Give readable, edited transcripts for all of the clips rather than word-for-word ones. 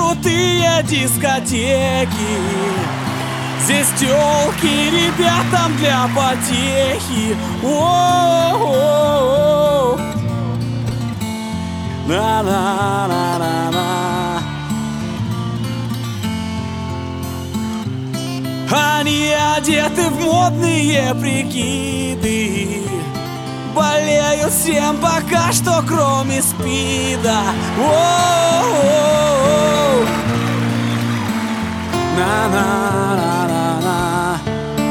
крутые дискотеки. Здесь тёлки ребятам для потехи. О-о-о-о. На-на-на-на-на. Они одеты в модные прикиды, болеют всем пока что, кроме СПИДа. О-о-о-о. На-на-на-на-на.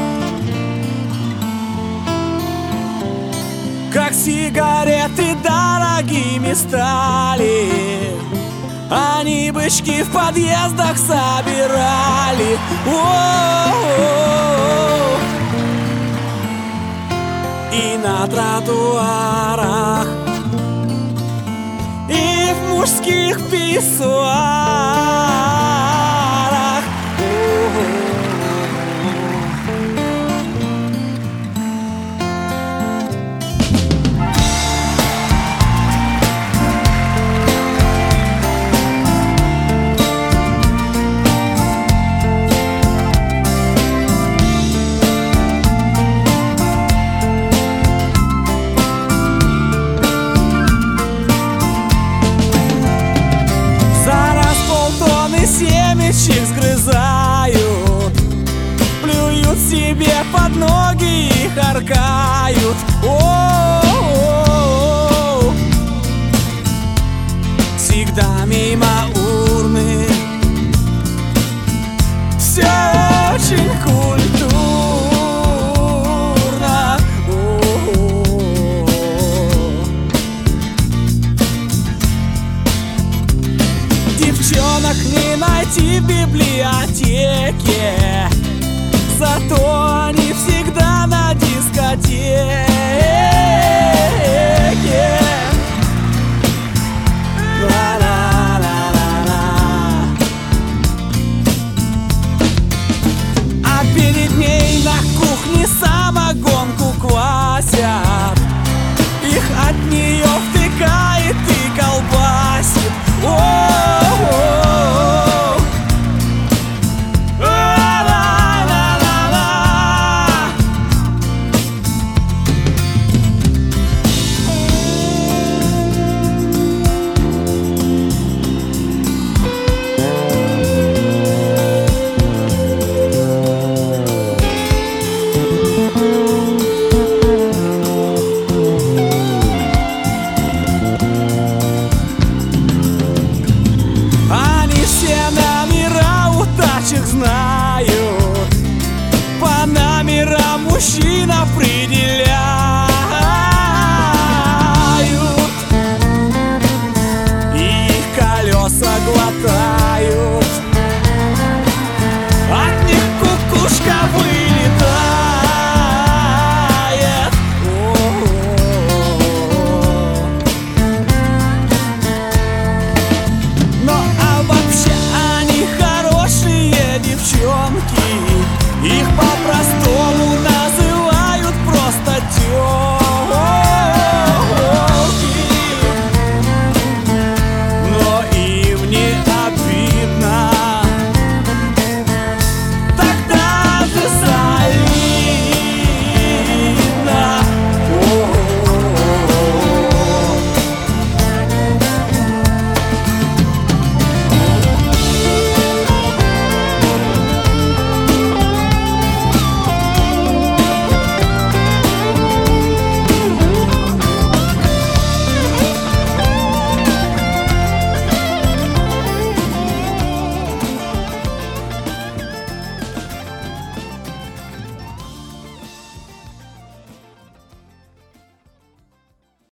Как сигареты дорогими стали, они бычки в подъездах собирали. О-о-о-о. И на тротуарах, и в мужских писсуарах. Семечек сгрызают, плюют себе под ноги и харкают. О-о-о-о. Всегда мимо урны, все очень культурно. О-о-о-о. Девчонок не найти в библиотеке, зато они всегда на дискотеке. Ла-ла-ла-ла-ла. А перед ней на кухне самогонку квасят, их от нее втыкает и колбасит. О-о-о-о. Знают, по номерам мужчин определяют. Их колеса глотают, от них кукушка вылетает. Но а вообще они хорошие девчонки, их попросту